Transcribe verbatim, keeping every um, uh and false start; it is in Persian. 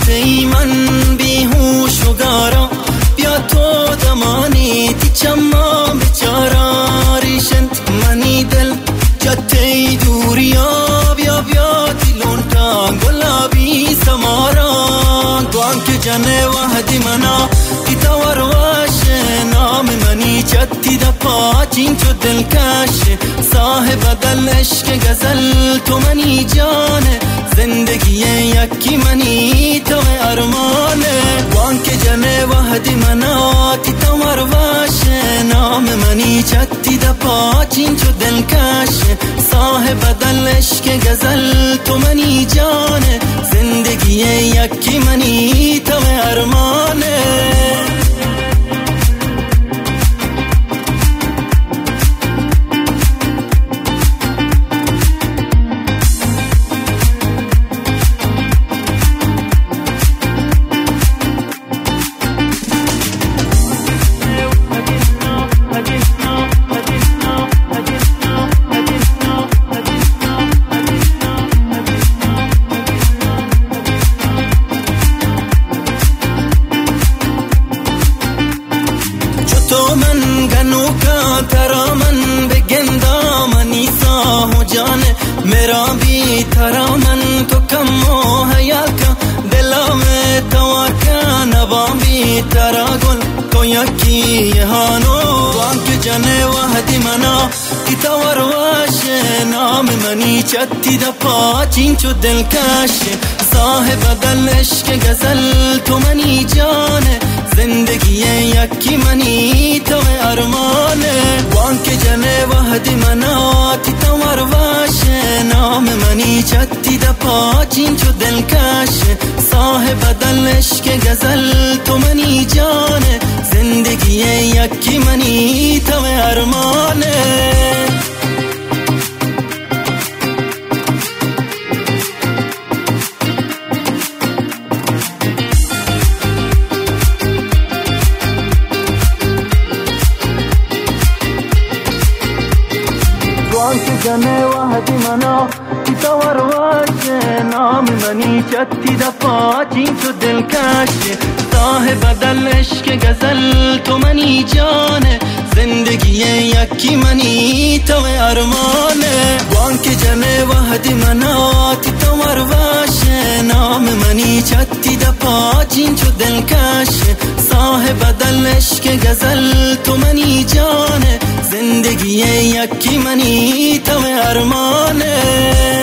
وقتی من بیهوش و گارا بیا تو دمانی تی چما بچارا ریشنت منی دل جتی دوریا بیا بیا دیلون تا گلابی سمارا دوان که جنه وحدی منا تی تور واشه نام منی جتی دا پاچین چو دلکش صاحب دل عشق گزل تو منی جانه زندگی یکی منی تو ارمانه وان که جنه وحدی منا تی تور واشه نام منی جتی دا پاچین چو دلکش صاحب دل عشق گزل تو منی جانه زندگی یکی منی تو ارمانه تو من گنو کا ترا من بگندا منی سا ہو جانے میرا بھی ترا من تو کم ہو حیا کا دلا میں توا کا نوا بھی ترا گل تو یکی یہانو وانک جنے وحدی منا تی تور واشه نام منی چتی دا پاچین چو دلکش صاحب دل عشق گزل تو منی جانه زندگی یکی منی تو ارمانه وانک جنه وحدی منا تی تور واشه نام منی چتی دا پاچین چو دلکش صاحب دل عشق گزل تو منی جانه زندگی یکی منی تو ارمانه وانك جنة وحدي منا تور واشه نام منی چتی دا پاچین تو دلکش صاحب دل عشق گزل تو منی جانه زندگی یکی منی تو ارمانه وانك جنة وحدی منا تور واشه نام منی چتی دا پاچین تو دلکش صاحب دل عشق گزل تو منی جانه زندگی یکی منی تو ارمانه